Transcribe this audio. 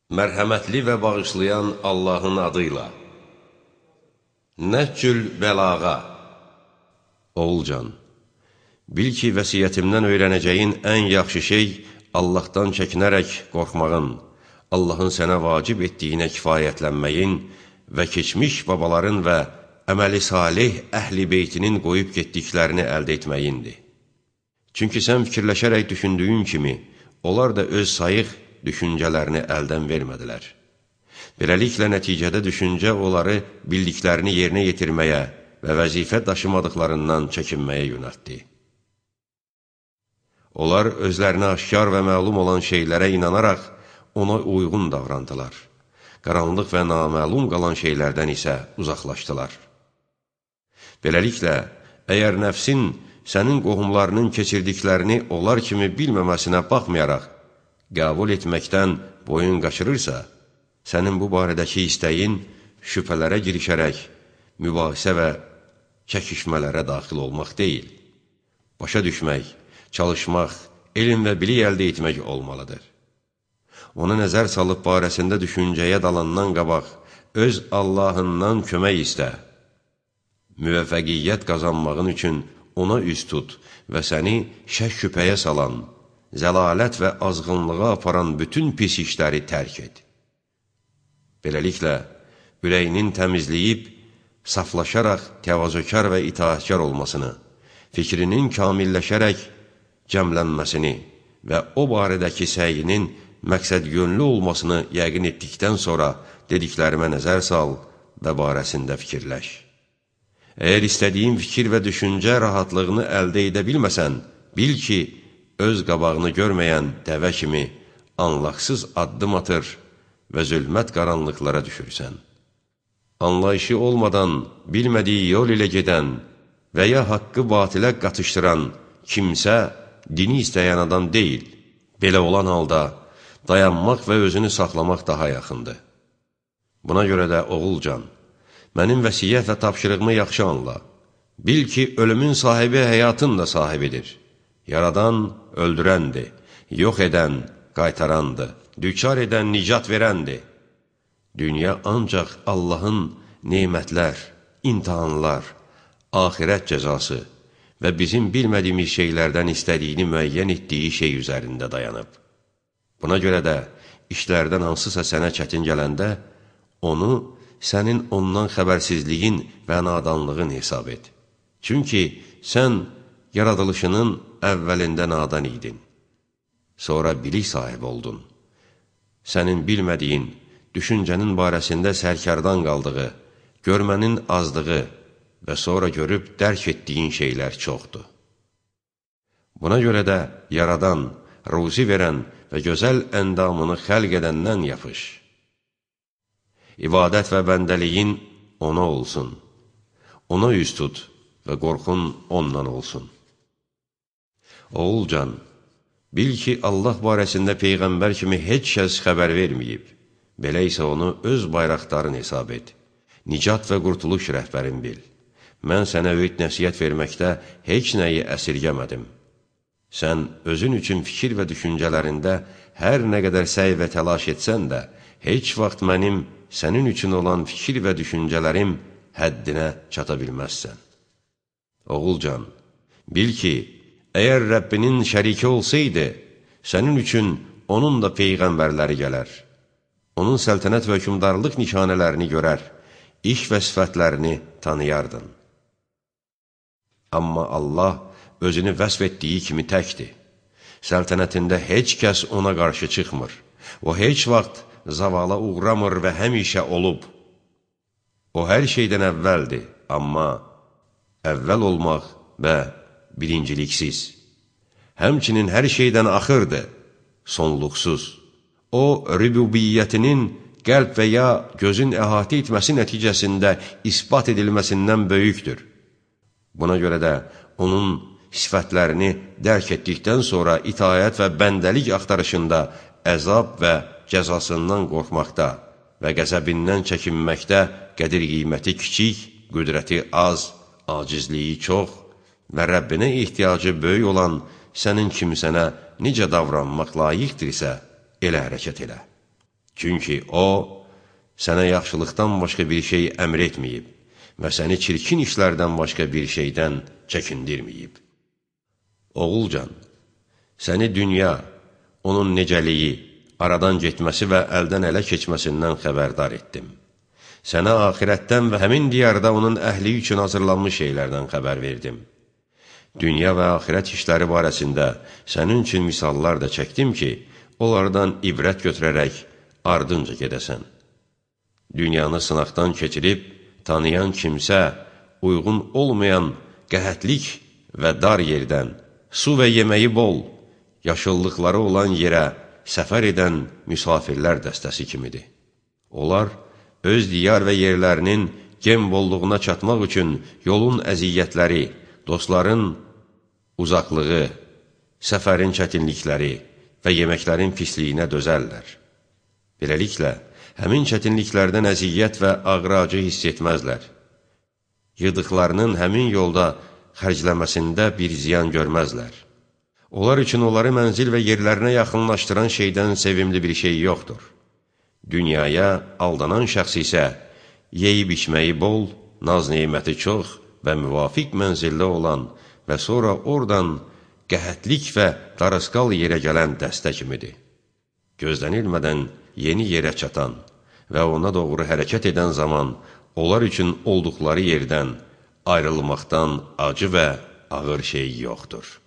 Mərhəmətli və bağışlayan Allahın adıyla. Nəhcül bəlağa. Oğulcan, bil ki, vəsiyyətimdən öyrənəcəyin ən yaxşı şey Allahdan çəkinərək qorxmağın, Allahın sənə vacib etdiyinə kifayətlənməyin və keçmiş babaların və əməli salih əhl-i beytinin qoyub getdiklərini əldə etməyindir. Çünki sən fikirləşərək düşündüyün kimi, onlar da öz sayıq düşüncələrini əldən vermədilər. Beləliklə, nəticədə düşüncə onları bildiklərini yerinə yetirməyə və vəzifə daşımadıqlarından çəkinməyə yönəltdi. Onlar özlərinə aşkar və məlum olan şeylərə inanaraq ona uyğun davrandılar. Qaranlıq və naməlum qalan şeylərdən isə uzaqlaşdılar. Beləliklə, əgər nəfsin sənin qohumlarının keçirdiklərini onlar kimi bilməməsinə baxmayaraq, qəbul etməkdən boyun qaçırırsa, sənin bu barədəki istəyin şübhələrə girişərək, mübahisə və çəkişmələrə daxil olmaq deyil. Başa düşmək, çalışmaq, elm və bilik əldə etmək olmalıdır. Ona nəzər salıb barəsində düşüncəyə dalandan qabaq, öz Allahından kömək istə. Müvəffəqiyyət qazanmağın üçün ona üz tut və səni şək-şübhəyə salan, zəlalət və azğınlığa aparan bütün pis işləri tərk et. Beləliklə, ürəyinin təmizləyib, saflaşaraq təvazökar və itaətkar olmasını, fikrinin kamilləşərək cəmlənməsini və o barədəki səyinin məqsəd yönlü olmasını yəqin etdikdən sonra dediklərimə nəzər sal və barəsində fikirləş. Əgər istədiyin fikir və düşüncə rahatlığını əldə edə bilməsən, bil ki, öz qabağını görməyən dəvə kimi anlaqsız addım atır və zülmət qaranlıqlara düşürsən. Anlayışı olmadan, bilmədiyi yol ilə gedən və ya haqqı batilə qatışdıran kimsə dini istəyən adam deyil. Belə olan halda dayanmaq və özünü saxlamaq daha yaxındır. Buna görə də oğulcan, mənim vəsiyyət və tapşırığımı yaxşı anla. Bil ki, ölümün sahibi həyatın da sahibidir. Yaradan öldürəndir, yox edən qaytarandır, düçar edən nicat verəndir. Dünya ancaq Allahın nemətlər, imtihanlar, axirət cəzası və bizim bilmədiyimiz şeylərdən istədiyini müəyyən etdiyi şey üzərində dayanıb. Buna görə də işlərdən hansısa sənə çətin gələndə, onu sənin ondan xəbərsizliyin və nadanlığın hesab et. Çünki sən yaradılışının əvvəlində nadan idin. Sonra bilik sahibi oldun. Sənin bilmədiyin, düşüncənin barəsində sərkardan qaldığı, görmənin azlığı və sonra görüb dərk etdiyin şeylər çoxdur. Buna görə də yaradan, ruzi verən və gözəl əndamını xəlq edəndən yapış. İbadət və bəndəliyin ona olsun. Ona üz tut və qorxun ondan olsun. Oğulcan, bil ki, Allah barəsində Peyğəmbər kimi heç kəs xəbər verməyib. Belə isə onu öz bayraqdarın hesab et. Nicat və qurtuluş rəhbərin bil. Mən sənə öyüd nəsiyyət verməkdə heç nəyi əsirgəmədim. Sən özün üçün fikir və düşüncələrində hər nə qədər səy və təlaş etsən də, heç vaxt mənim sənin üçün olan fikir və düşüncələrim həddinə çata bilməzsən. Oğulcan, bil ki, əgər Rəbbinin şəriki olsaydı, sənin üçün onun da peyğəmbərləri gələr. Onun səltənət və hökmdarlıq nişanələrini görər, iş və sifətlərini tanıyardın. Amma Allah özünü vəsf etdiyi kimi təkdir. Səltənətində heç kəs ona qarşı çıxmır. O heç vaxt zavala uğramır və həmişə olub. O hər şeydən əvvəldir, amma əvvəl olmaq və birinciliksiz. Həmçinin hər şeydən axırdır, sonluqsuz. O, rübubiyyətinin qəlb və ya gözün əhatə etməsi nəticəsində isbat edilməsindən böyükdür. Buna görə də onun sifətlərini dərk etdikdən sonra itaət və bəndəlik axtarışında əzab və cəzasından qorxmaqda və qəzəbindən çəkinməkdə qədir-qiyməti kiçik, qüdrəti az, acizliyi çox və Rəbbinə ehtiyacı böyük olan sənin kimsənə necə davranmaq layiqdirsə, elə hərəkət elə. Çünki o, sənə yaxşılıqdan başqa bir şey əmr etməyib və səni çirkin işlərdən başqa bir şeydən çəkindirməyib. Oğulcan, səni dünya, onun necəliyi, aradan getməsi və əldən ələ keçməsindən xəbərdar etdim. Sənə axirətdən və həmin diyarda onun əhli üçün hazırlanmış şeylərdən xəbər verdim. Dünya və axirət işləri barəsində sənin üçün misallar da çəkdim ki, onlardan ibrət götürərək ardınca gedəsən. Dünyanı sınaqdan keçirib, tanıyan kimsə uyğun olmayan qəhətlik və dar yerdən, su və yeməyi bol, yaşıllıqları olan yerə səfər edən müsafirlər dəstəsi kimidir. Onlar öz diyar və yerlərinin gem bolluğuna çatmaq üçün yolun əziyyətləri, dostların uzaqlığı, səfərin çətinlikləri və yeməklərin pisliyinə dözərlər. Beləliklə, həmin çətinliklərdən əziyyət və ağrı-acı hiss etməzlər. Yığdıqlarının həmin yolda xərcləməsində bir ziyan görməzlər. Onlar üçün onları mənzil və yerlərinə yaxınlaşdıran şeydən sevimli bir şey yoxdur. Dünyaya aldanan şəxs isə yeyib içməyi bol, naz-neməti çox və müvafiq mənzildə olan və sonra oradan qəhətlik və darısqal yerə gələn dəstə kimidir. Gözlənilmədən yeni yerə çatan və ona doğru hərəkət edən zaman onlar üçün olduqları yerdən ayrılmaqdan acı və ağır şey yoxdur.